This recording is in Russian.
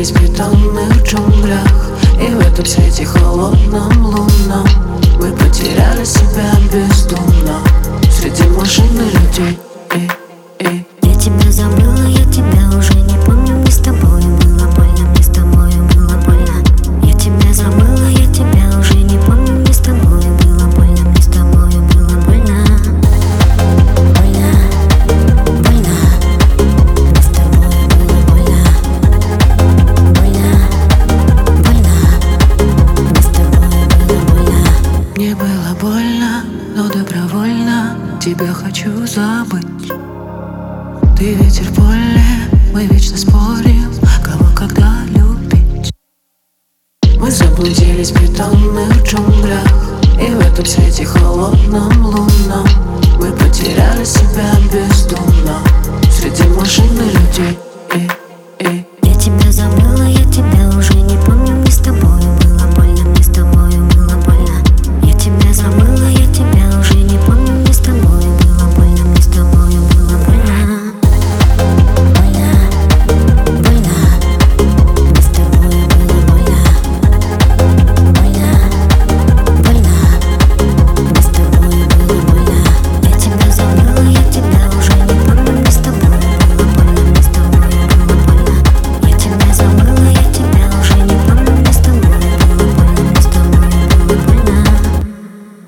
заблудились в бетонных джунглях, и в этом свете холодном лунном мы потеряли себя бездумно среди машин и людей. Я тебя забыла, я тебя уже не помню. Мне с тобой было больно, мне с тобой было больно. Я тебя забыла, я тебя уже не помню. Мне с тобой было больно, мне с тобой было больно. Больно, больно. Мне с тобой было больно. Больно, больно. Мне с тобой было больно. Мне было больно, но добровольно тебя хочу забыть. Ты ветер в поле, мы вечно спорим, кого когда любить. Мы заблудились в бетонных джунглях, и в этом свете холодном лунном мы потеряли себя бездумно среди машин и людей.